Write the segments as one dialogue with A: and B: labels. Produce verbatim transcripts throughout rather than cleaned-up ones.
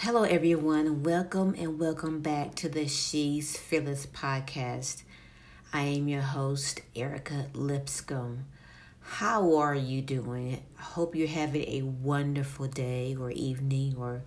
A: Hello, everyone. Welcome and welcome back to the She's Fearless podcast. I am your host, Erica Lipscomb. How are you doing? I hope you're having a wonderful day or evening or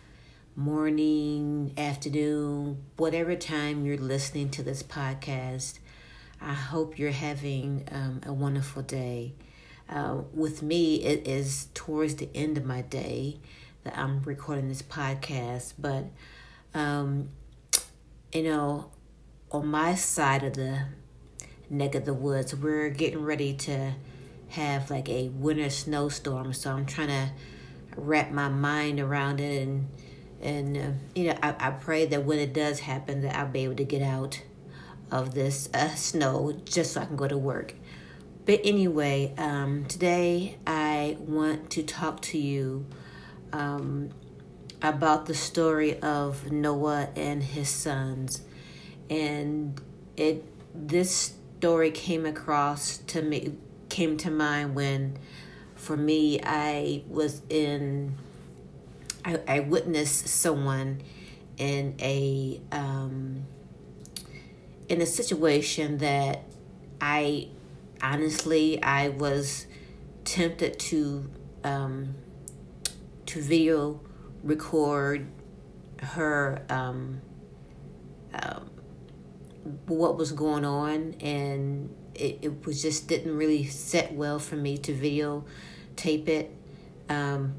A: morning, afternoon, whatever time you're listening to this podcast. I hope you're having um, a wonderful day. Uh, with me, it is towards the end of my day that I'm recording this podcast, but um, you know, on my side of the neck of the woods, we're getting ready to have like a winter snowstorm. So I'm trying to wrap my mind around it, and and uh, you know, I, I pray that when it does happen, that I'll be able to get out of this uh, snow just so I can go to work. But anyway, um, today I want to talk to you um, about the story of Noah and his sons, and it this story came across to me came to mind when, for me, I was in I, I witnessed someone in a um, in a situation that I honestly I was tempted to um, to video record her um, um, what was going on, and it, it was just didn't really set well for me to video tape it, um,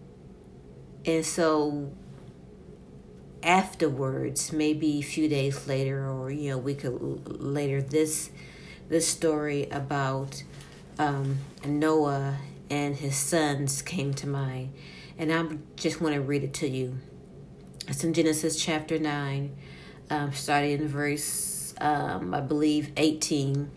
A: and so afterwards, maybe a few days later, or you know, a week later, this this story about um, Noah and his sons came to mind, and I just want to read it to you. It's in Genesis chapter nine, um, starting in verse, um, I believe, eighteen.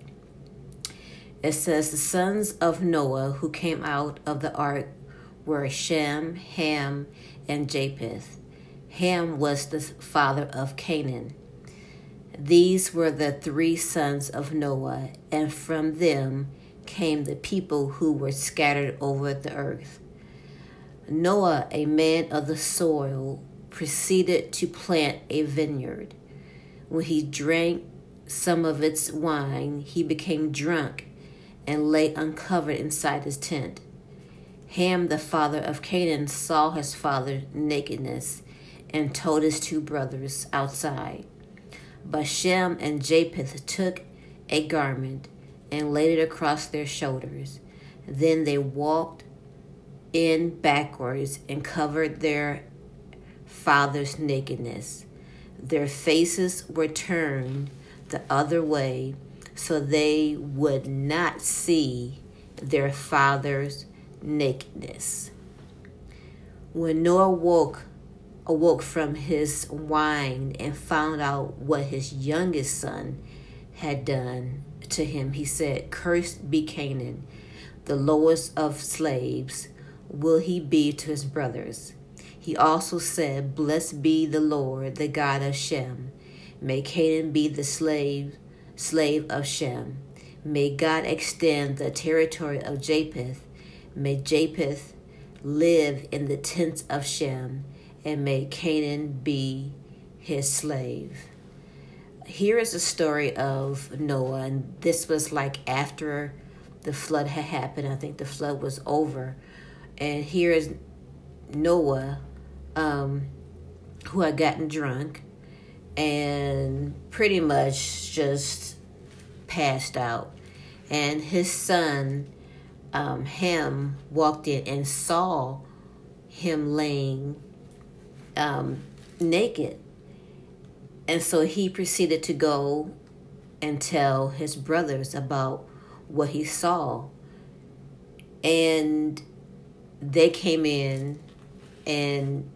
A: It says, "The sons of Noah who came out of the ark were Shem, Ham, and Japheth. Ham was the father of Canaan. These were the three sons of Noah, and from them came the people who were scattered over the earth. Noah, a man of the soil, proceeded to plant a vineyard. When he drank some of its wine, he became drunk and lay uncovered inside his tent. Ham, the father of Canaan, saw his father's nakedness and told his two brothers outside. But Shem and Japheth took a garment and laid it across their shoulders. Then they walked in backwards and covered their father's nakedness. Their faces were turned the other way so they would not see their father's nakedness. When Noah woke awoke from his wine and found out what his youngest son had done to him, he said, 'Cursed be Canaan, the lowest of slaves will he be to his brothers.' He also said, 'Blessed be the Lord, the God of Shem. May Canaan be the slave slave of Shem. May God extend the territory of Japheth. May Japheth live in the tents of Shem, and may Canaan be his slave.'" Here is the story of Noah, and this was like after the flood had happened. I think the flood was over, and here is Noah, um, who had gotten drunk and pretty much just passed out, and his son um, Ham walked in and saw him laying um, naked. And so he proceeded to go and tell his brothers about what he saw. And they came in and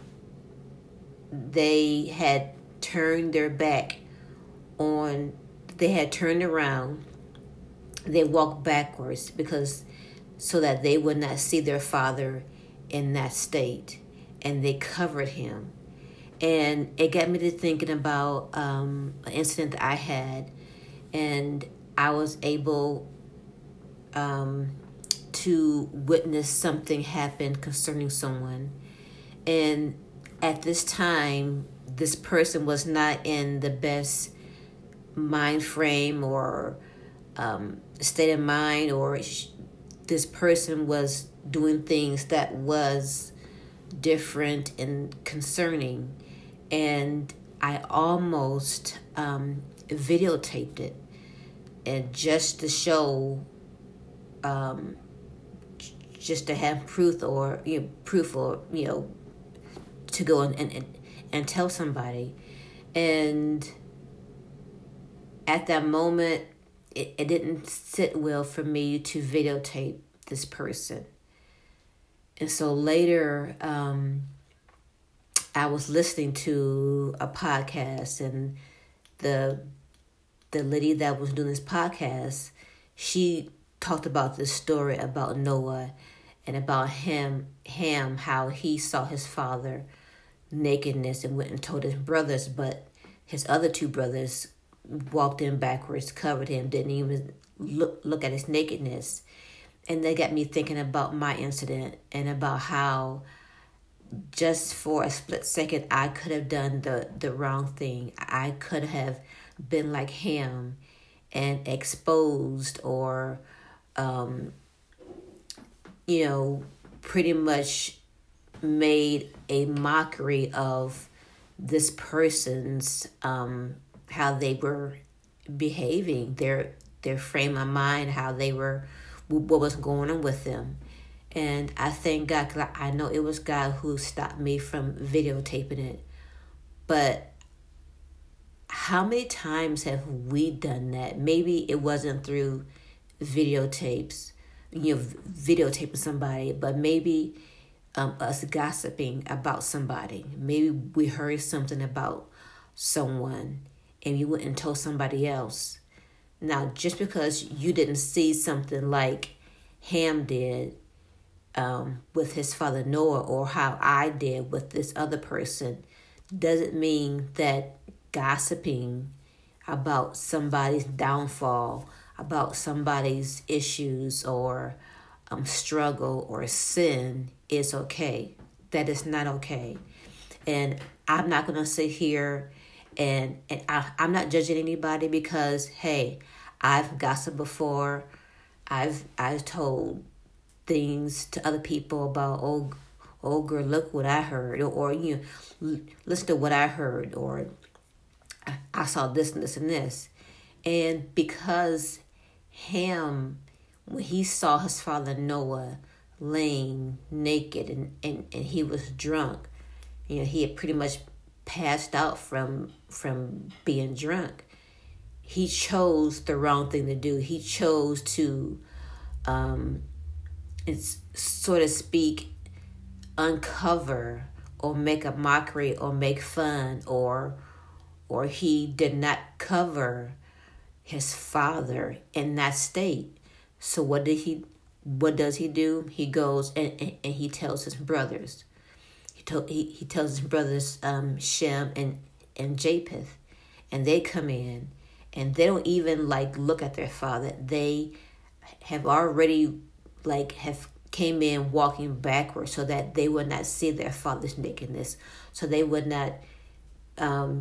A: they had turned their back on, they had turned around. They walked backwards because so that they would not see their father in that state. And they covered him. And it got me to thinking about um, an incident that I had, and I was able um, to witness something happen concerning someone. And at this time, this person was not in the best mind frame or um, state of mind, or sh- this person was doing things that was different and concerning. And I almost um, videotaped it, and just to show, um, just to have proof, or you know, proof, or you know, to go and, and and tell somebody. And at that moment, it, it didn't sit well for me to videotape this person. And so later, um, I was listening to a podcast, and the the lady that was doing this podcast, she talked about this story about Noah and about him, Ham, how he saw his father nakedness and went and told his brothers, but his other two brothers walked in backwards, covered him, didn't even look look at his nakedness. And they got me thinking about my incident and about how just for a split second I could have done the, the wrong thing. I could have been like him and exposed, or um, you know, pretty much made a mockery of this person's um, how they were behaving, their their frame of mind, how they were, what was going on with them. And I thank God, because I know it was God who stopped me from videotaping it. But how many times have we done that? Maybe it wasn't through videotapes, you know, videotaping somebody, but maybe um, us gossiping about somebody. Maybe we heard something about someone and you went and told somebody else. Now, just because you didn't see something like Ham did um, with his father Noah, or how I did with this other person, doesn't mean that gossiping about somebody's downfall, about somebody's issues, or um, struggle or sin is okay. That is not okay. And I'm not going to sit here and, and I, I'm not judging anybody, because, hey, I've gossiped before. I've I've told things to other people about, oh, oh girl, look what I heard, or, or you know, listen to what I heard, or I saw this and this and this. And because Ham, when he saw his father Noah laying naked and, and, and he was drunk, you know, he had pretty much passed out from from being drunk. He chose the wrong thing to do. He chose to, um, it's so to speak, uncover or make a mockery or make fun, or or he did not cover his father in that state. So what did he? What does he do? He goes and, and, and he tells his brothers. He told he, he tells his brothers um, Shem and and Japheth, and they come in, and they don't even like look at their father. They have already like have came in walking backwards so that they would not see their father's nakedness, so they would not um,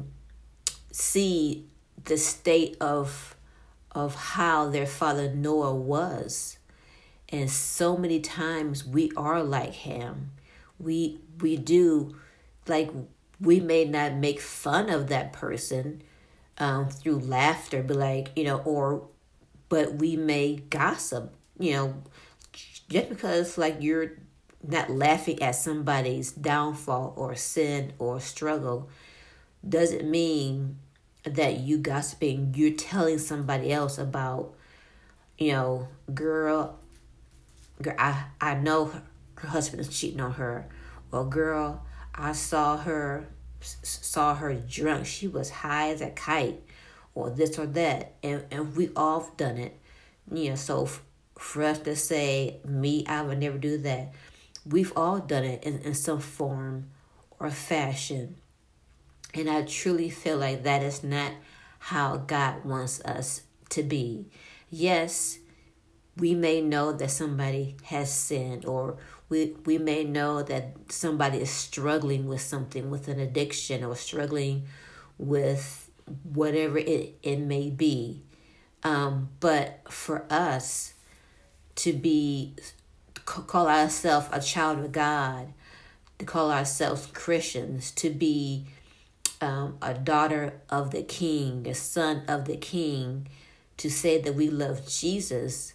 A: see the state of of how their father Noah was. And so many times we are like him. We we do, like, we may not make fun of that person um, through laughter, but like, you know, or, but we may gossip, you know, just because like you're not laughing at somebody's downfall or sin or struggle doesn't mean that you gossiping, you're telling somebody else about, you know, girl, girl I, I know her, her husband is cheating on her. Or girl, I saw her, saw her drunk. She was high as a kite, or this or that. And, and we all done it. You know, so f- for us to say, me, I would never do that. We've all done it in, in some form or fashion. And I truly feel like that is not how God wants us to be. Yes, we may know that somebody has sinned, or We we may know that somebody is struggling with something, with an addiction, or struggling with whatever it, it may be. Um, but for us to be call ourselves a child of God, to call ourselves Christians, to be um, a daughter of the King, a son of the King, to say that we love Jesus,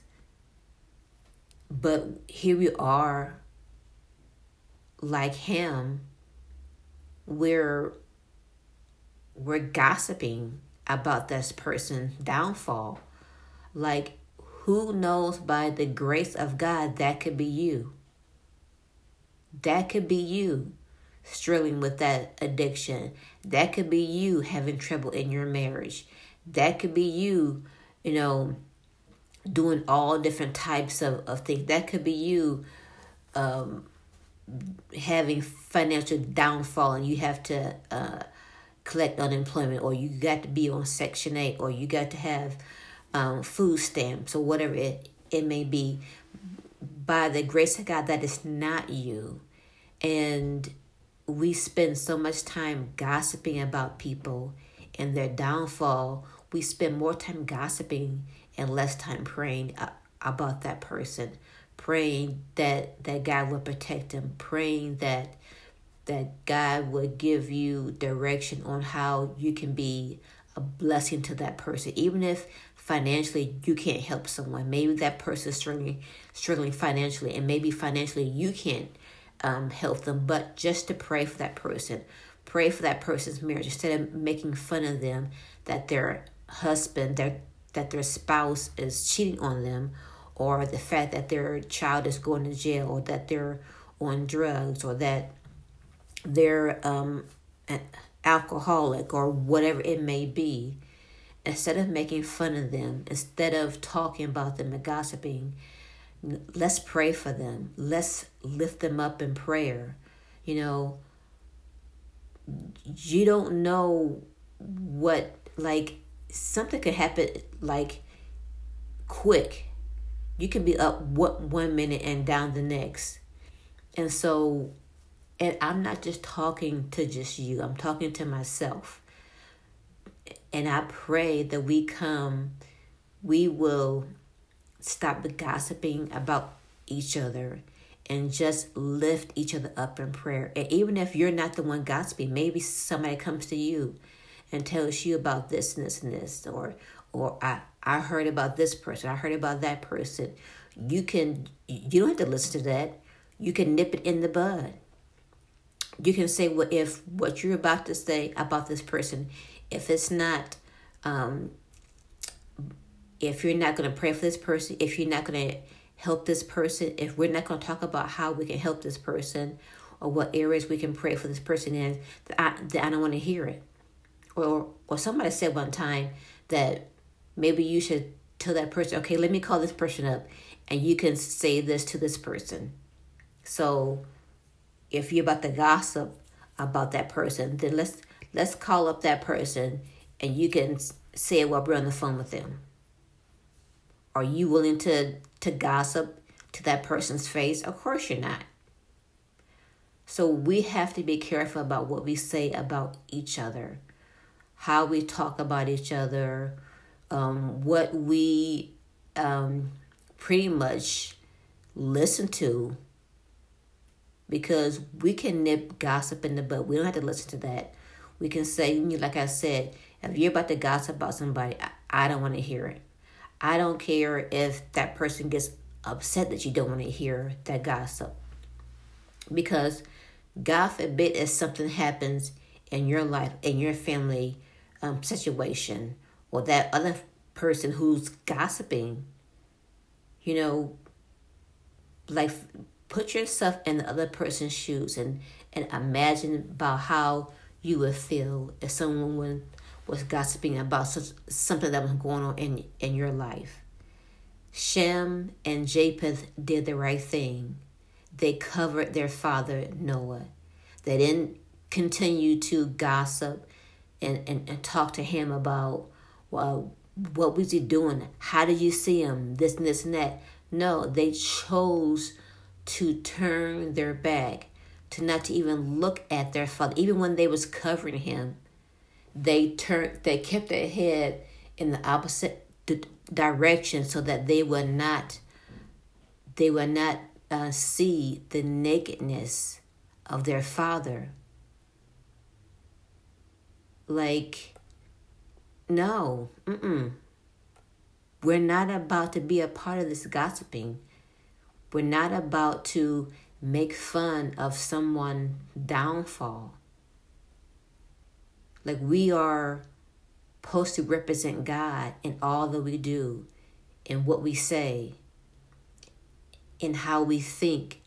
A: but here we are, like him, we're we're gossiping about this person's downfall. Like, who knows, by the grace of God, that could be you. That could be you struggling with that addiction. That could be you having trouble in your marriage. That could be you, you know, doing all different types of, of things. That could be you um, having financial downfall, and you have to uh, collect unemployment, or you got to be on Section eight, or you got to have um, food stamps, or whatever it, it may be. By the grace of God, that is not you. And we spend so much time gossiping about people and their downfall. We spend more time gossiping and less time praying about that person, praying that, that God will protect them, praying that that God would give you direction on how you can be a blessing to that person. Even if financially you can't help someone, maybe that person is struggling, struggling financially, and maybe financially you can't um, help them, but just to pray for that person. Pray for that person's marriage instead of making fun of them, that their husband, their that their spouse is cheating on them, or the fact that their child is going to jail, or that they're on drugs, or that they're um, an alcoholic, or whatever it may be. Instead of making fun of them, instead of talking about them and gossiping, let's pray for them. Let's lift them up in prayer. You know, you don't know what, like, something could happen, like, quick. You can be up one minute and down the next. And so, and I'm not just talking to just you, I'm talking to myself. And I pray that we come, we will stop the gossiping about each other and just lift each other up in prayer. And even if you're not the one gossiping, maybe somebody comes to you and tells you about this and this and this, or or I, I heard about this person, I heard about that person. You can, you don't have to listen to that. You can nip it in the bud. You can say, well, if what you're about to say about this person, if it's not, um, if you're not going to pray for this person, if you're not going to help this person, if we're not going to talk about how we can help this person, or what areas we can pray for this person in, that I, that I don't want to hear it. Or, or somebody said one time that maybe you should tell that person, okay, let me call this person up, and you can say this to this person. So if you're about to gossip about that person, then let's let's call up that person, and you can say it while we're on the phone with them. Are you willing to, to gossip to that person's face? Of course you're not. So we have to be careful about what we say about each other, how we talk about each other, um, what we um, pretty much listen to, because we can nip gossip in the bud. We don't have to listen to that. We can say, like I said, if you're about to gossip about somebody, I, I don't want to hear it. I don't care if that person gets upset that you don't want to hear that gossip. Because God forbid if something happens in your life, in your family um, situation, or that other person who's gossiping, you know, like, put yourself in the other person's shoes and, and imagine about how you would feel if someone was gossiping about such, something that was going on in, in your life. Shem and Japheth did the right thing. They covered their father Noah. They didn't continue to gossip and, and, and talk to him about, well, what was he doing? How did you see him? This and this and that. No, they chose to turn their back, to not to even look at their father. Even when they was covering him, they turned, they kept their head in the opposite d- direction so that they would not, they would not uh, see the nakedness of their father. Like, no, mm-mm. We're not about to be a part of this gossiping. We're not about to make fun of someone's downfall. Like, we are supposed to represent God in all that we do, in what we say, in how we think.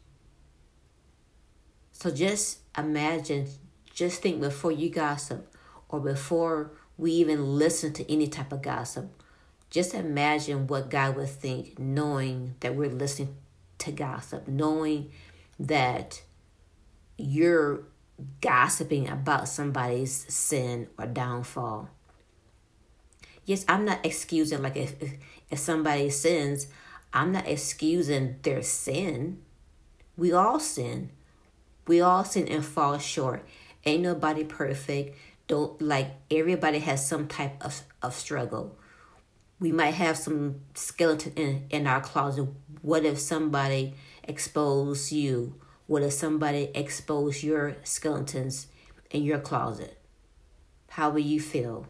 A: So just imagine, just think before you gossip, or before we even listen to any type of gossip. Just imagine what God would think, knowing that we're listening to gossip, knowing that you're gossiping about somebody's sin or downfall. Yes, I'm not excusing, like if, if, if somebody sins, I'm not excusing their sin. We all sin. We all sin and fall short. Ain't nobody perfect. Don't, like, everybody has some type of, of struggle. We might have some skeleton in, in our closet. What if somebody exposed you? What if somebody exposed your skeletons in your closet? How will you feel?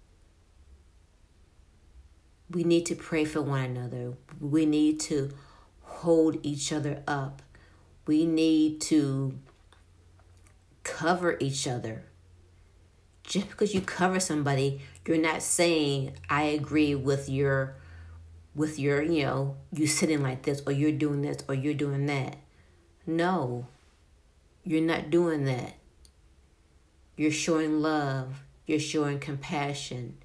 A: We need to pray for one another. We need to hold each other up. We need to cover each other. Just because you cover somebody, you're not saying, I agree with your, with your, you know, you sitting like this, or you're doing this, or you're doing that. No, you're not doing that. You're showing love. You're showing compassion.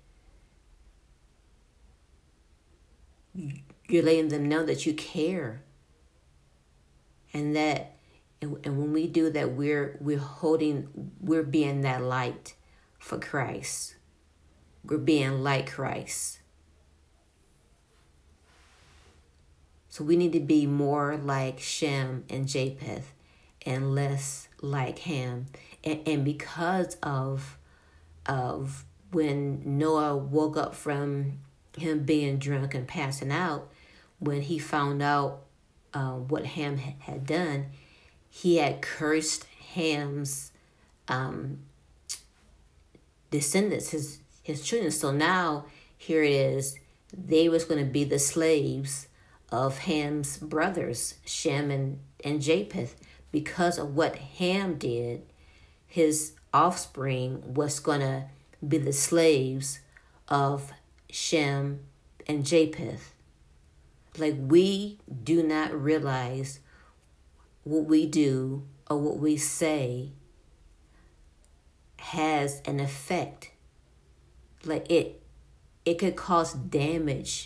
A: You're letting them know that you care. And that, and, and when we do that, we're we're holding, we're being that light for Christ. We're being like Christ. So we need to be more like Shem and Japheth and less like Ham. And, and because of, of when Noah woke up from him being drunk and passing out, when he found out uh, what Ham had done, he had cursed Ham's um, descendants, his his children. So now here it is, they was going to be the slaves of Ham's brothers, Shem and, and Japheth. Because of what Ham did, his offspring was going to be the slaves of Shem and Japheth. Like, we do not realize what we do or what we say has an effect. Like, it it could cause damage,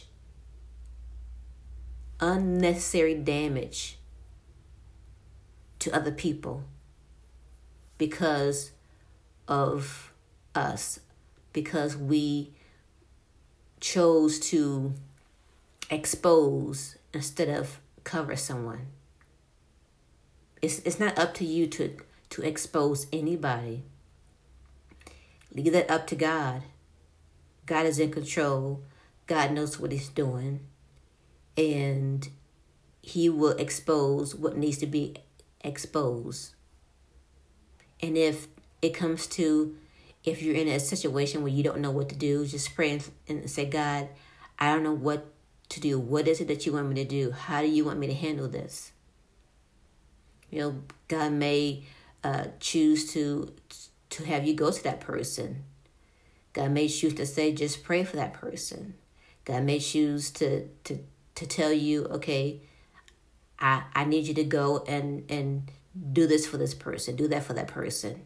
A: unnecessary damage to other people because of us, because we chose to expose instead of cover someone. It's it's not up to you to, to expose anybody. Leave that up to God. God is in control. God knows what he's doing. And he will expose what needs to be exposed. And if it comes to, if you're in a situation where you don't know what to do, just pray and, and say, God, I don't know what to do. What is it that you want me to do? How do you want me to handle this? You know, God may uh, choose to to have you go to that person. God may choose to say, just pray for that person. God may choose to to, to tell you, okay, I, I need you to go and, and do this for this person, do that for that person.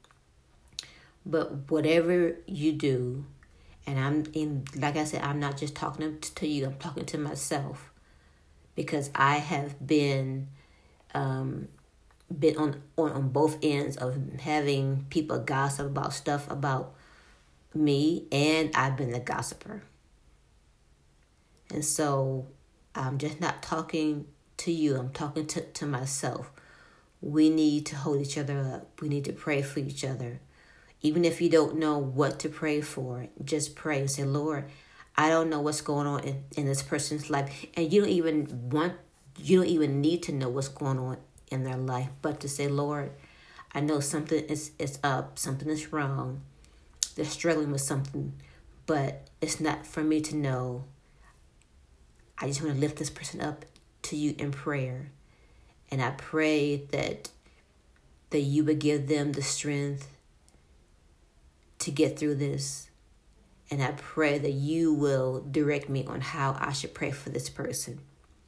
A: But whatever you do, and I'm in, like I said, I'm not just talking to you, I'm talking to myself, because I have been um, been on, on, on both ends of having people gossip about stuff about me, and I've been the gossiper. And so I'm just not talking to you. I'm talking to, to myself. We need to hold each other up. We need to pray for each other. Even if you don't know what to pray for, just pray and say, Lord, I don't know what's going on in, in this person's life. And you don't even want, you don't even need to know what's going on in their life, but to say, Lord, I know something is, is up, something is wrong. They're struggling with something, but it's not for me to know. I just want to lift this person up to you in prayer. And I pray that that you would give them the strength to get through this. And I pray that you will direct me on how I should pray for this person.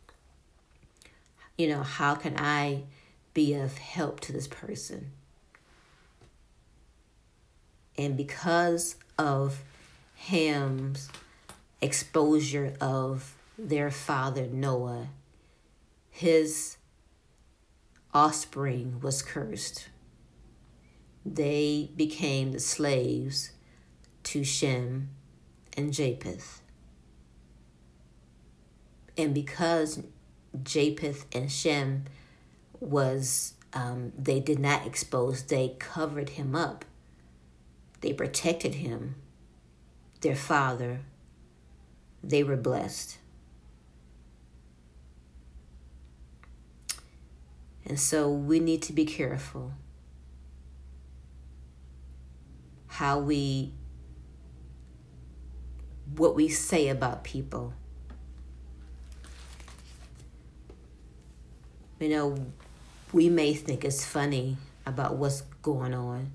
A: You know, how can I be of help to this person? And because of Ham's exposure of their father Noah, his offspring was cursed. They became the slaves to Shem and Japheth. And because Japheth and Shem was, um, they did not expose, they covered him up. They protected him, their father. They were blessed. And so we need to be careful how we, what we say about people. You know, we may think it's funny about what's going on.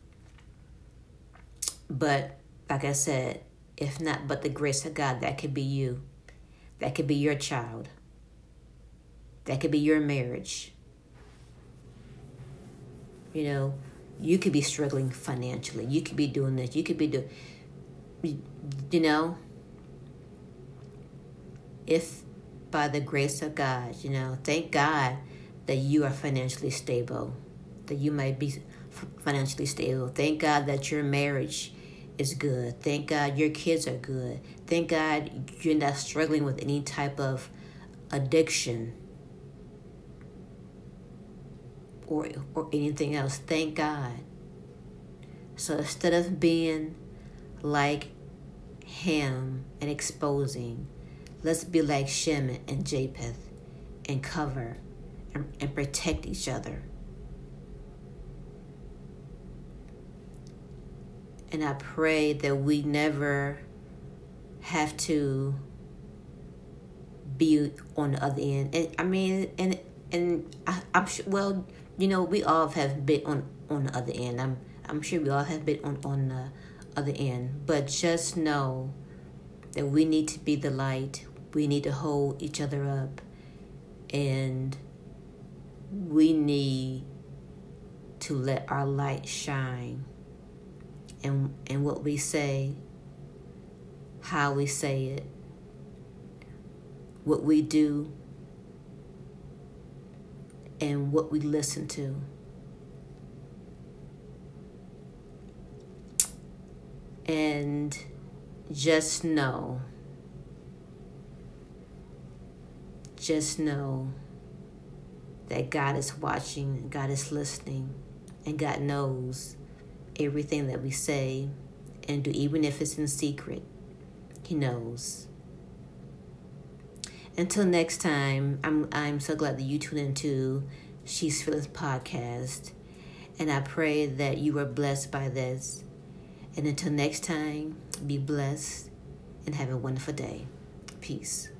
A: But like I said, if not but the grace of God, that could be you. That could be your child. That could be your marriage. You know, you could be struggling financially. You could be doing this. You could be doing, you know, if by the grace of God, you know, thank God that you are financially stable, that you might be financially stable. Thank God that your marriage is good. Thank God your kids are good. Thank God you're not struggling with any type of addiction or or anything else. Thank God. So instead of being like Ham and exposing, let's be like Shem and Japheth and cover and, and protect each other. And I pray that we never have to be on the other end. And I mean, and and I, I'm sure. Well, you know, we all have been on, on the other end. I'm I'm sure we all have been on on the other end. But just know that we need to be the light. We need to hold each other up, and we need to let our light shine. And and what we say, how we say it, what we do, and what we listen to. And just know, just know that God is watching, God is listening, and God knows everything that we say and do, even if it's in secret. He knows. Until next time, I'm I'm so glad that you tune into She's Feelings podcast, and I pray that you were blessed by this. And until next time, be blessed and have a wonderful day. Peace.